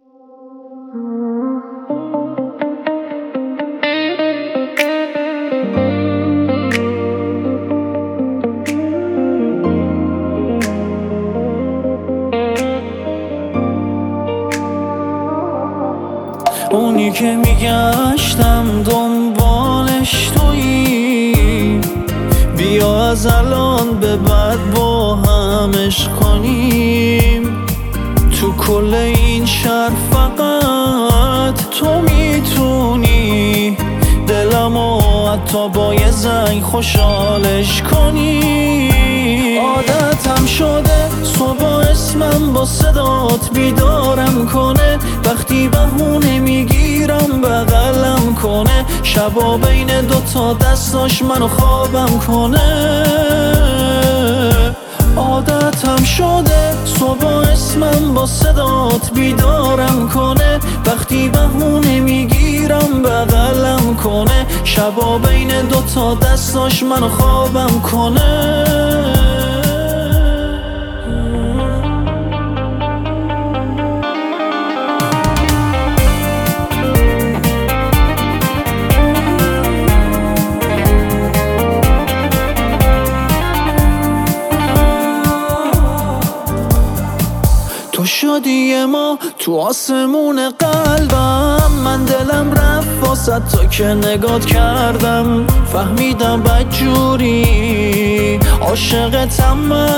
اونی که میگشتم دنبالش تویی، بیا از الان به بعد با هم عشق کنیم. تو کل این شهر فقط تو میتونی دلمو حتی با یه زنگ خوشحالش کنی. عادتم شده صبح اسمم با صدات بیدارم کنه، وقتی بهونه میگیرم بغلم کنه، شبا بین دوتا دستاش منو خوابم کنه. عادتم شده صبح اسمم با صدات بیدارم کنه، وقتی بهونه میگیرم بغلم کنه، شبا بین دوتا دستاش منو خوابم کنه. تو شدی ما تو آسمون قلبم، من دلم رفت واسه تا که نگات کردم، فهمیدم بدجوری عاشقتم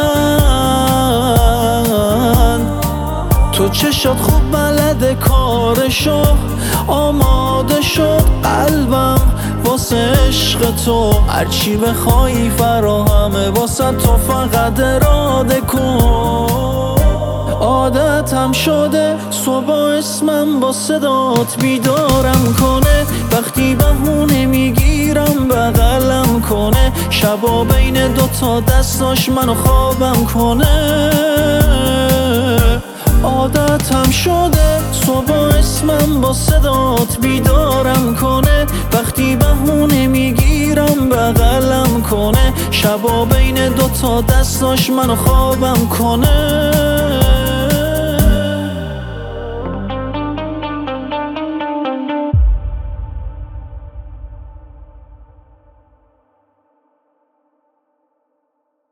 من. تو چشات خوب بلده کارشو، آماده شد قلبم واسه عشق تو، هرچی بخوای فراهمه واسه تو، فقط اراده کن. عادتم شده صبح اسمم با صدات بیدارم کنه، وقتی بهونه میگیرم بغلم کنه، شبا بین دوتا دستاش منو خوابم کنه. عادتم شده صبح اسمم با صدات بیدارم کنه، وقتی بهونه میگیرم بغلم کنه، شبا بین دوتا دستاش منو خوابم کنه.